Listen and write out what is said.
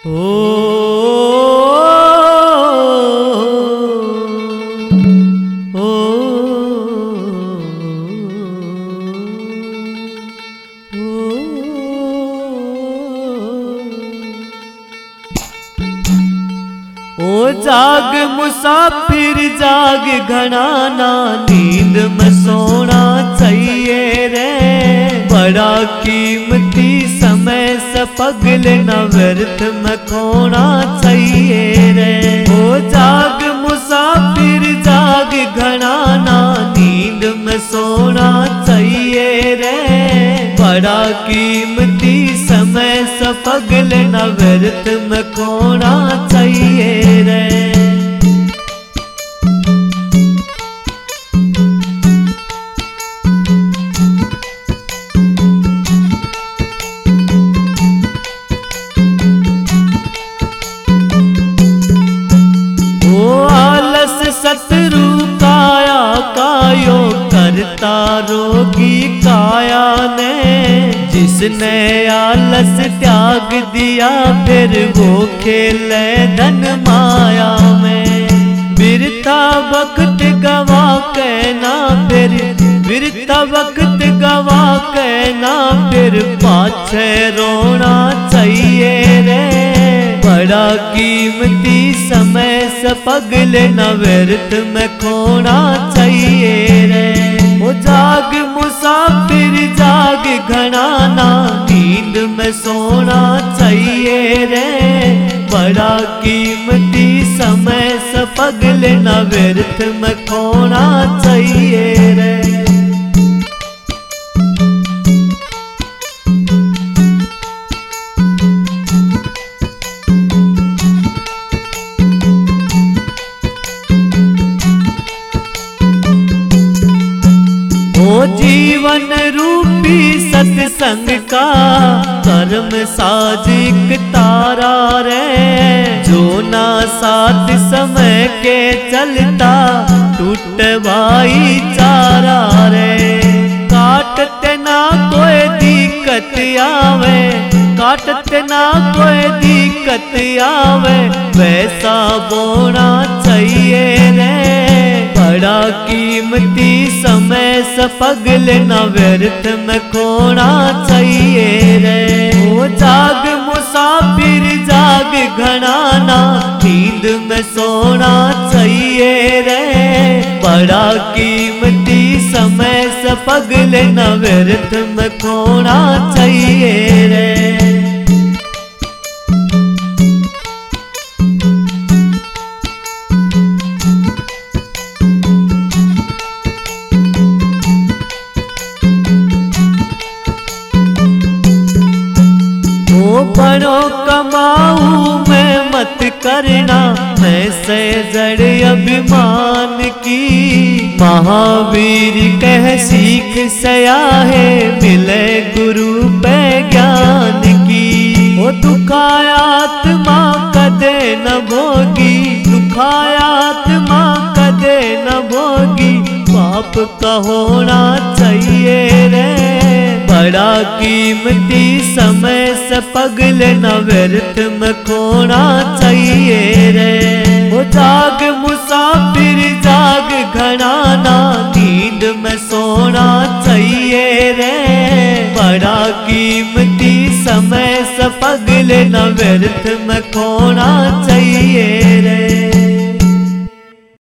जाग मुसाफिर जाग घना ना, नींद में सोना चाहिए रे। बड़ा कीमती समय से पगल न व्यर्थ में खोना चाहिए रे। ओ जाग मुसाफिर जाग घना ना, नींद में सोना चाहिए रे। बड़ा कीमती समय से पगल न व्यर्थ में खोना चाहिए रे। शत्रु काया कायो करता रोगी काया ने। जिसने आलस त्याग दिया फिर वो खेले धन माया में। बिरथा वक्त गवा के ना फिर, बिरथा वक्त गवा के ना फिर पाछे रोना चाहिए रे। बड़ा कीमती समय से पगल न व्यर्थ में खोना चाहिए रे। ओ जाग मुसाफिर जाग घना ना, नींद में सोना चाहिए रे। बड़ा कीमती समय से पगल न व्यर्थ में खोना चाहिए रे। जीवन रूपी सत्संग का कर्म साजिक तारा रे। जो ना साथ समय के चलता टूट भाईचारा रे। काटते ना कोई दिक्कत आवे, काटते ना कोई दिक्कत आवे, वैसा बोना चाहिए रे। बड़ा कीमती समय से पगल न व्यर्थ में खोना चाहिए रे। ओ जाग मुसाफिर जाग घना ना, नींद में सोना चाहिए रे। बड़ा कीमती समय से पगल न व्यर्थ में खोना चाहिए रे। बड़ो कमाऊ मैं मत करना, मैं से जड़ अभिमान की। महावीर कह सीख सयाहे मिले गुरु पे ज्ञान की। ओ दुखायात्मा कदे न भोगी, दुखायात्मा कदे न भोगी, पाप का होना चाहिए रे। बड़ा कीमती समय से पगल न व्यर्थ में खोना चाहिए रे। वो जाग मुसाफिर जाग घना ना, नींद में सोना चाहिए रे। बड़ा कीमती समय से पगल न व्यर्थ में खोना चाहिए।